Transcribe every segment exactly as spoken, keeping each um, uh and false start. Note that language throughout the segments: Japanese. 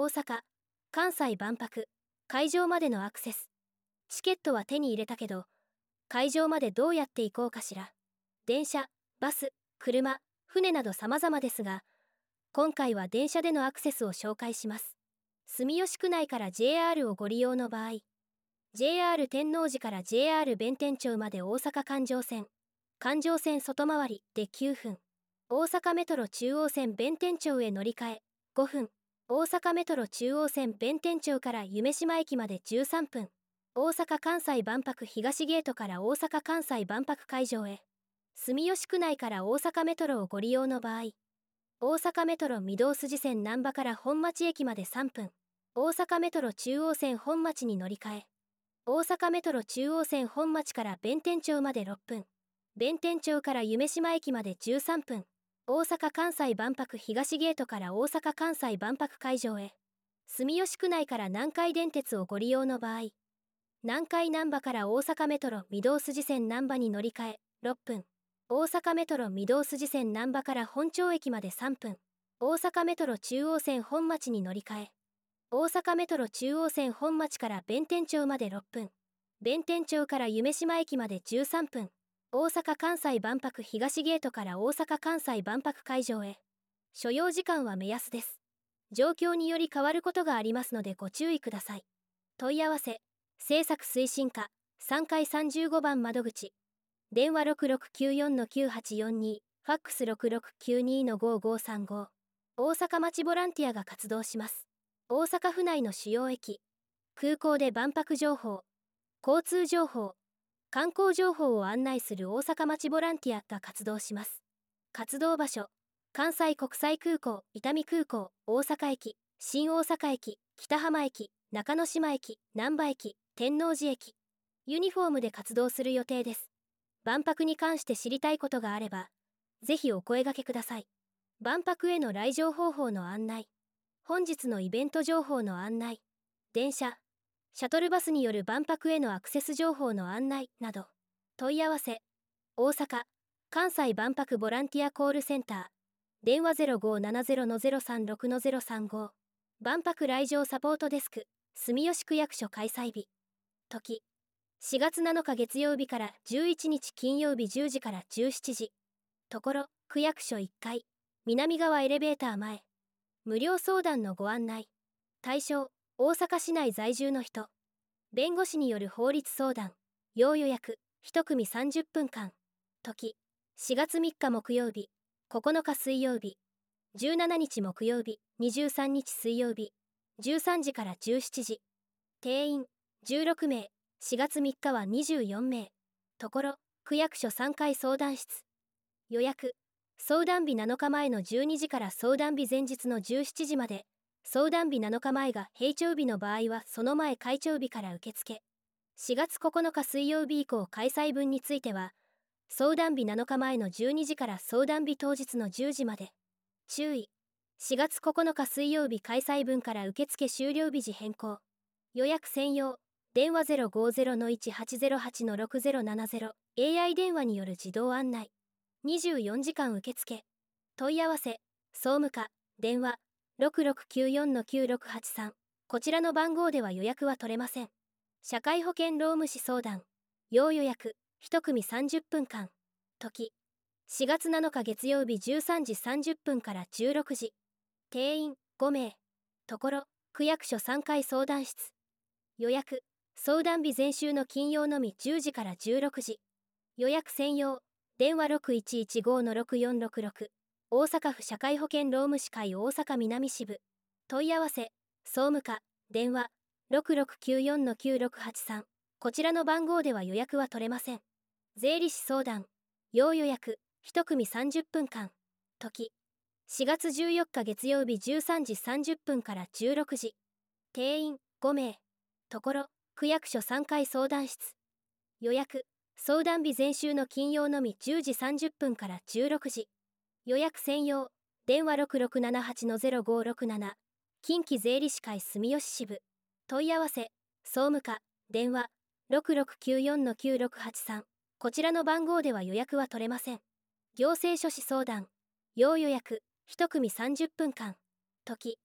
阪・関西万博会場までのアクセス。チケットは手に入れたけど、会場までどうやって行こうかしら。電車、バス、車、船など様々ですが、今回は電車でのアクセスを紹介します。住吉区内から ジェイアール をご利用の場合、ジェイアール 天王寺から ジェイアール 弁天町まで大阪環状線、環状線外回りできゅうふん、大阪メトロ中央線弁天町へ乗り換えごふん、大阪メトロ中央線弁天町から夢洲駅までじゅうさんぷん、大阪・関西万博東ゲートから大阪・関西万博会場へ。住吉区内から大阪メトロをご利用の場合、大阪メトロ御堂筋線難波から本町駅までさんぷん、大阪メトロ中央線本町に乗り換え、大阪メトロ中央線本町から弁天町までろっぷん、弁天町から夢洲駅までじゅうさんぷん、大阪・関西万博東ゲートから大阪・関西万博会場へ。住吉区内から南海電鉄をご利用の場合、南海難波から大阪メトロ御堂筋線難波に乗り換えろっぷん、大阪メトロ御堂筋線難波から本町駅までさんぷん、大阪メトロ中央線本町に乗り換え、大阪メトロ中央線本町から弁天町までろっぷん、弁天町から夢洲駅までじゅうさんぷん、大阪・関西万博東ゲートから大阪・関西万博会場へ。所要時間は目安です。状況により変わることがありますのでご注意ください。問い合わせ政策推進課さんがいさんじゅうごばん窓口、電話 ろくろくきゅうよんのきゅうはちよんに、ファックス ろくろくきゅうにのごごさんご。大阪町ボランティアが活動します。大阪府内の主要駅、空港で万博情報、交通情報、観光情報を案内する大阪町ボランティアが活動します。活動場所、関西国際空港、伊丹空港、大阪駅、新大阪駅、北浜駅、中之島駅、難波駅、天王寺駅。ユニフォームで活動する予定です。万博に関して知りたいことがあれば、ぜひお声掛けください。万博への来場方法の案内、本日のイベント情報の案内、電車、シャトルバスによる万博へのアクセス情報の案内など、問い合わせ、大阪・関西万博ボランティアコールセンター、電話 ゼロごーななゼロのゼロさんろくのゼロさんご、万博来場サポートデスク、住吉区役所開催日、時、しがつなのか月曜日からじゅういちにち金曜日じゅうじからじゅうしちじ、ところ、区役所いっかい、南側エレベーター前、無料相談のご案内、対象、大阪市内在住の人、弁護士による法律相談、要予約、いち組さんじゅっぷんかん、時、しがつみっか木曜日、ここのか水曜日、じゅうしちにち木曜日、にじゅうさんにち水曜日、じゅうさんじからじゅうしちじ、定員、じゅうろくめい、しがつみっかはにじゅうよんめい、ところ、区役所さんかい相談室、予約、相談日なのかまえのじゅうにじから相談日前日のじゅうしちじまで、相談日なのかまえが閉庁日の場合はその前開庁日から受付。しがつここのか水曜日以降開催分については、相談日なのかまえのじゅうにじから相談日当日のじゅうじまで。注意。しがつここのか水曜日開催分から受付終了日時変更。予約専用。電話 ゼロごーゼロのいちはちゼロはちのろくゼロななゼロ。エーアイ 電話による自動案内。にじゅうよじかん受付。問い合わせ。総務課。電話。ろくろくきゅうよんのきゅうろくはちさん。こちらの番号では予約は取れません。社会保険労務士相談。要予約。いち組さんじゅっぷんかん。時。しがつなのか月曜日じゅうさんじさんじゅっぷんからじゅうろくじ。定員ごめい。ところ、区役所さんかい相談室。予約。相談日前週の金曜のみじゅうじからじゅうろくじ。予約専用。電話 ろくいちいちごのろくよんろくろく。大阪府社会保険労務士会大阪南支部。問い合わせ。総務課。電話。ろくろくきゅうよんのきゅうろくはちさん。こちらの番号では予約は取れません。税理士相談。要予約。いち組さんじゅっぷんかん。時。しがつじゅうよっか月曜日じゅうさんじさんじゅっぷんからじゅうろくじ。定員ごめい。ところ、区役所さんかい相談室。予約。相談日前週の金曜のみじゅうじさんじゅっぷんからじゅうろくじ。予約専用。電話 ろくろくななはちのゼロごろくなな。近畿税理士会住吉支部。問い合わせ。総務課。電話。ろくろくきゅうよんのきゅうろくはちさん。こちらの番号では予約は取れません。行政書士相談。要予約。いち組さんじゅっぷんかん。時。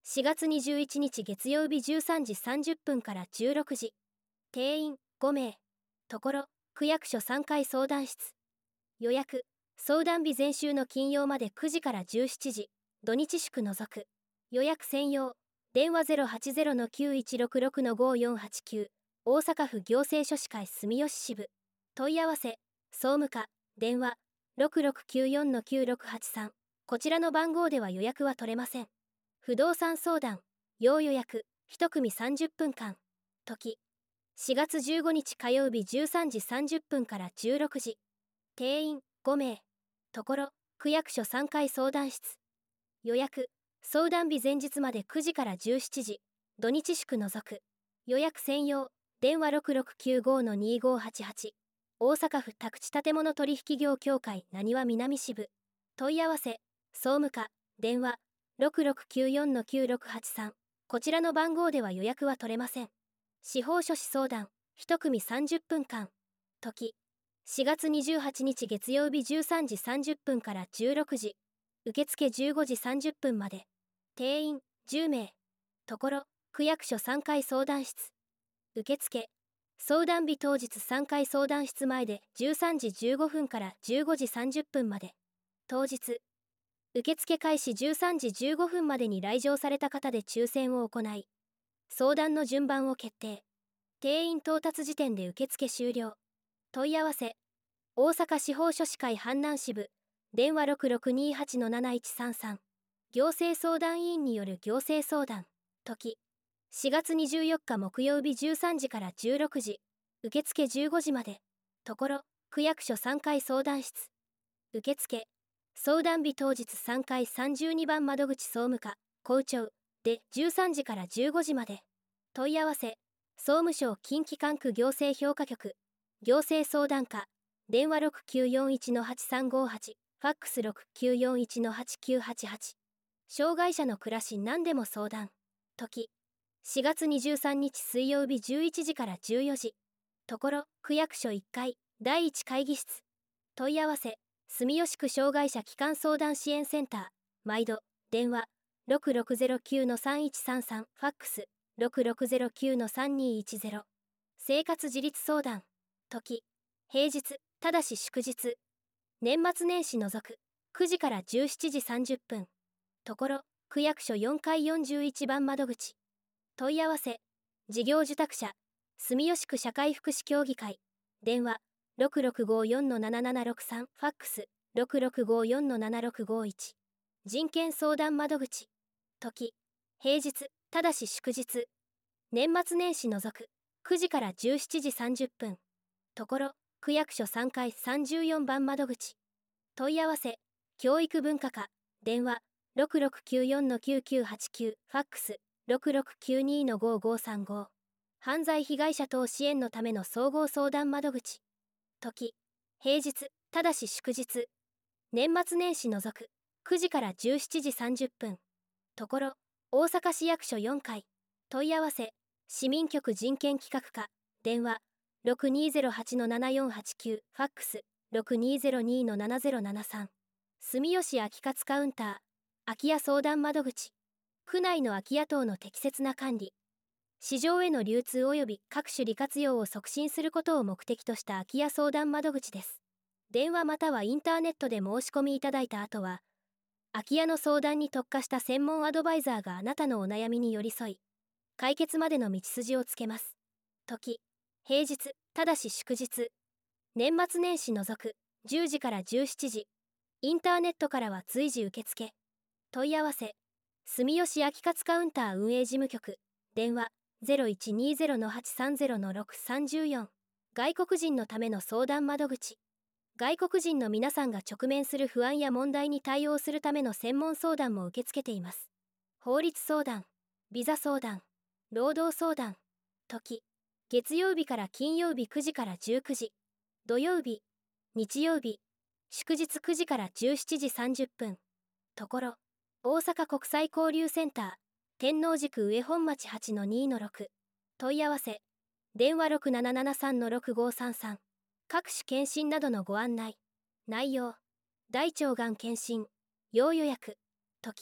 しがつにじゅういちにち月曜日じゅうさんじさんじゅっぷんからじゅうろくじ。定員ごめい。ところ、区役所さんかい相談室。予約、相談日前週の金曜までくじからじゅうしちじ。土日祝除く。予約専用。電話 ゼロはちゼロのきゅういちろくろくのごよんはちきゅう。大阪府行政書士会住吉支部。問い合わせ、総務課、電話 ろくろくきゅうよんのきゅうろくはちさん。こちらの番号では予約は取れません。不動産相談、要予約、いち組さんじゅっぷんかん。時、しがつじゅうごにち火曜日じゅうさんじさんじゅっぷんからじゅうろくじ。定員ごめい。ところ、区役所さんかい相談室。予約、相談日前日までくじからじゅうしちじ。土日祝除く。予約専用。電話 ろくろくきゅうごのにごはちはち。大阪府宅地建物取引業協会なにわ南支部。問い合わせ、総務課、電話 ろくろくきゅうよんのきゅうろくはちさん。こちらの番号では予約は取れません。司法書士相談、いち組さんじゅっぷんかん。時、しがつにじゅうはちにち月曜日じゅうさんじさんじゅっぷんからじゅうろくじ。受付じゅうごじさんじゅっぷんまで。定員じゅうめい。ところ、区役所さんかい相談室。受付、相談日当日さんかい相談室前でじゅうさんじじゅうごふんからじゅうごじさんじゅっぷんまで。当日、受付開始じゅうさんじじゅうごふんまでに来場された方で抽選を行い、相談の順番を決定。定員到達時点で受付終了。問い合わせ、大阪司法書士会阪南支部、電話 ろくろくにはちのなないちさんさん。行政相談委員による行政相談。時、しがつにじゅうよっか木曜日じゅうさんじからじゅうろくじ。受付じゅうごじまで。ところ、区役所さんかい相談室。受付、相談日当日さんかいさんじゅうにばん窓口総務課、校長でじゅうさんじからじゅうごじまで。問い合わせ、総務省近畿管区行政評価局、行政相談課、電話 ろくきゅうよんいちのはちさんごはち、ファックス ろくきゅうよんいちのはちきゅうはちはち。障害者の暮らし何でも相談。時、しがつにじゅうさんにち水曜日じゅういちじからじゅうよじ。ところ、区役所いっかい、だいいち会議室。問い合わせ、住吉区障害者基幹相談支援センター、毎度、電話 ろくろくゼロきゅうのさんいちさんさん、ファックス ろくろくゼロきゅうのさんにいちゼロ。生活自立相談。時、平日、ただし祝日。年末年始除く、くじからじゅうしちじさんじゅっぷん。ところ、区役所よんかいよんじゅういちばん窓口。問い合わせ、事業受託者、住吉区社会福祉協議会。電話 ろくろくごよんのななななろくさん、ファックス ろくろくごよんのななろくごいち。人権相談窓口。時、平日、ただし祝日。年末年始除く、くじからじゅうしちじさんじゅっぷん。ところ、区役所さんかいさんじゅうよんばん窓口。問い合わせ、教育文化課。電話 ろくろくきゅうよんのきゅうきゅうはちきゅう、ファックス ろくろくきゅうにのごごさんご。犯罪被害者等支援のための総合相談窓口。時、平日、ただし祝日。年末年始除く、くじからじゅうしちじさんじゅっぷん。ところ、大阪市役所よんかい。問い合わせ、市民局人権企画課。電話 ろくにーぜろはちのななよんはちきゅう、ファックス ろくにーぜろにのななぜろななさん。住吉空き活カウンター、空き家相談窓口。区内の空き家等の適切な管理、市場への流通及び各種利活用を促進することを目的とした空き家相談窓口です。電話またはインターネットで申し込みいただいた後は、空き家の相談に特化した専門アドバイザーがあなたのお悩みに寄り添い、解決までの道筋をつけます。時、平日、ただし祝日。年末年始除く、じゅうじからじゅうしちじ。インターネットからは随時受付。問い合わせ、住吉空き活カウンター運営事務局。電話 ゼロいちにーぜろのはちさんぜろのろくさんよん。外国人のための相談窓口。外国人の皆さんが直面する不安や問題に対応するための専門相談も受け付けています。法律相談、ビザ相談、労働相談。時、月曜日から金曜日くじからじゅうくじ。土曜日、日曜日、祝日くじからじゅうしちじさんじゅっぷん。ところ、大阪国際交流センター、天王寺区上本町 はちのにのろく。問い合わせ、電話 ろくななななさんのろくごさんさん。各種検診などのご案内。内容、大腸がん検診、要予約。時、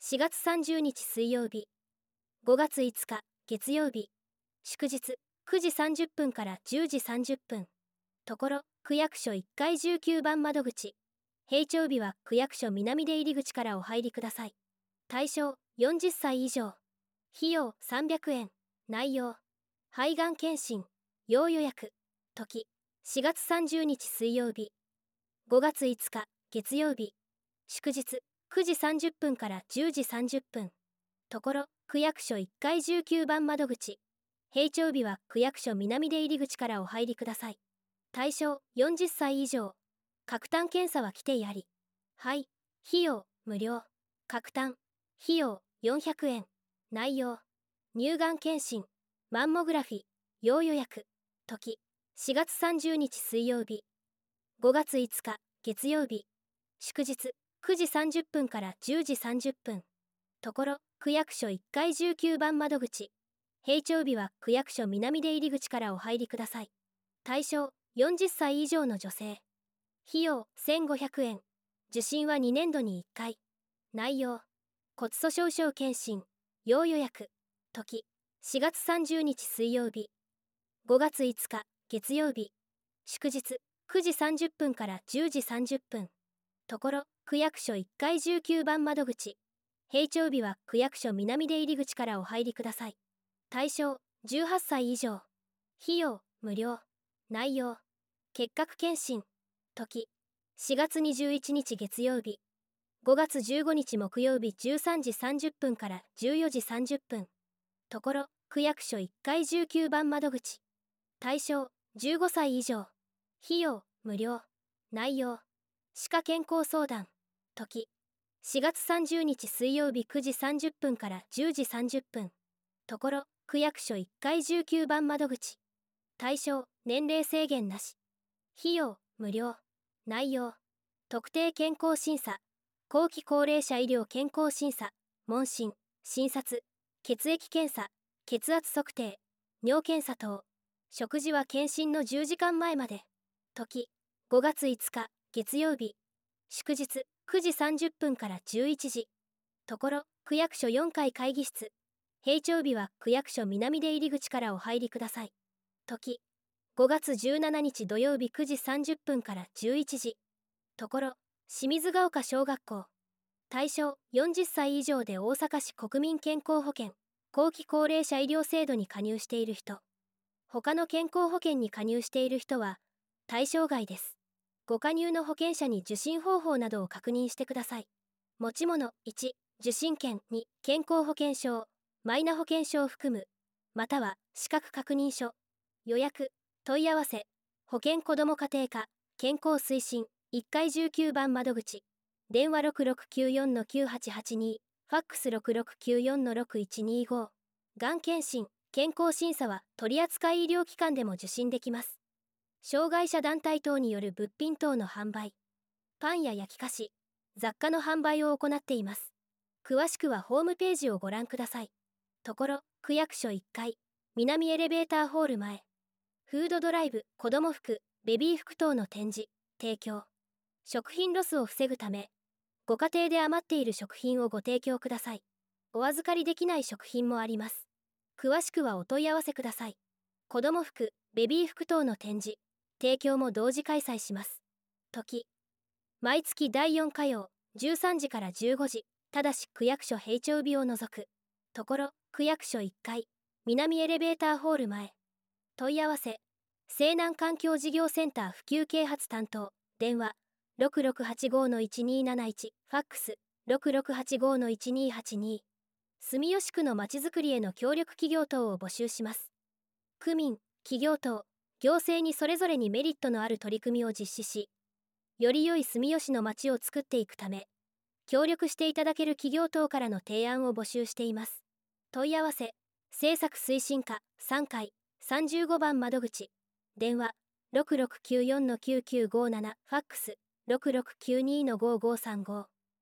しがつさんじゅうにち水曜日。ごがついつか月曜日。祝日くじさんじゅっぷんからじゅうじさんじゅっぷん。ところ区役所いっかいじゅうきゅうばん窓口。閉庁日は区役所南出入り口からお入りください。対象よんじゅっさい以上。費用さんびゃくえん。内容肺がん検診。要予約。時しがつさんじゅうにち水曜日。ごがついつか月曜日。祝日くじさんじゅっぷんからじゅうじさんじゅっぷん。ところ区役所いっかいじゅうきゅうばん窓口。閉庁日は区役所南出入り口からお入りください。対象よんじゅっさい以上。角炭検査は規定あり。肺費用無料。角炭費用よんひゃくえん。内容乳がん検診マンモグラフィ要予約。時しがつさんじゅうにち水曜日。ごがついつか月曜日。祝日くじさんじゅっぷんからじゅうじさんじゅっぷん。ところ区役所いっかいじゅうきゅうばん窓口。閉庁日は区役所南出入り口からお入りください。対象よんじゅっさい以上の女性。費用せんごひゃくえん。受診はにねんどにいっかい。内容骨粗しょう症検診要予約。時しがつさんじゅうにち水曜日。ごがついつか月曜日。祝日くじさんじゅっぷんからじゅうじさんじゅっぷん。ところ区役所いっかいじゅうきゅうばん窓口。閉庁日は区役所南出入り口からお入りください。対象じゅうはっさい以上。費用無料。内容結核検診。時しがつにじゅういちにち月曜日。ごがつじゅうごにち木曜日じゅうさんじさんじゅっぷんからじゅうよじさんじゅっぷん。ところ区役所いっかいじゅうきゅうばん窓口。対象じゅうごさい以上。費用無料。内容歯科健康相談。時しがつさんじゅうにち水曜日くじさんじゅっぷんからじゅうじさんじゅっぷん。ところ区役所いっかいじゅうきゅうばん窓口。対象年齢制限なし。費用無料。内容特定健康審査後期高齢者医療健康審査問診診察血液検査血圧測定尿検査等。食事は検診のじゅうじかんまえまで。時ごがついつか月曜日。祝日くじさんじゅっぷんからじゅういちじ。ところ区役所よんかい会議室。閉庁日は区役所南出入り口からお入りください。時ごがつじゅうしちにち土曜日くじさんじゅっぷんからじゅういちじ。ところ清水ヶ丘小学校。対象よんじゅっさい以上で大阪市国民健康保険後期高齢者医療制度に加入している人。他の健康保険に加入している人は対象外です。ご加入の保険者に受診方法などを確認してください。持ち物いち受診券に健康保険証マイナ保険証を含むまたは資格確認書。予約問い合わせ保健子ども家庭科健康推進いっかいじゅうきゅうばん窓口。電話ろくろくきゅうよんのきゅうはちはちに。ファックスろくろくきゅうよんのろくいちにご。がん検診健康審査は取扱医療機関でも受診できます。障害者団体等による物品等の販売パンや焼き菓子雑貨の販売を行っています。詳しくはホームページをご覧ください。ところ区役所いっかい南エレベーターホール前。フードドライブ子ども服ベビー服等の展示提供。食品ロスを防ぐためご家庭で余っている食品をご提供ください。お預かりできない食品もあります。詳しくはお問い合わせください。子ども服ベビー服等の展示提供も同時開催します。時毎月だいよん火曜じゅうさんじからじゅうごじ。ただし区役所閉庁日を除く。ところ区役所いっかい南エレベーターホール前。問い合わせ西南環境事業センター普及啓発担当。電話ろくろくはちごのいちにーなないち。ファックスろくろくはちごのいちにーはちに。住吉区のまちづくりへの協力企業等を募集します。区民企業等行政にそれぞれにメリットのある取り組みを実施しより良い住吉の街を作っていくため協力していただける企業等からの提案を募集しています。問い合わせ政策推進課さんかいさんじゅうごばん窓口。電話ろくろくきゅうよんのきゅうきゅうごなな。ファックスろくろくきゅうにのごごさんご。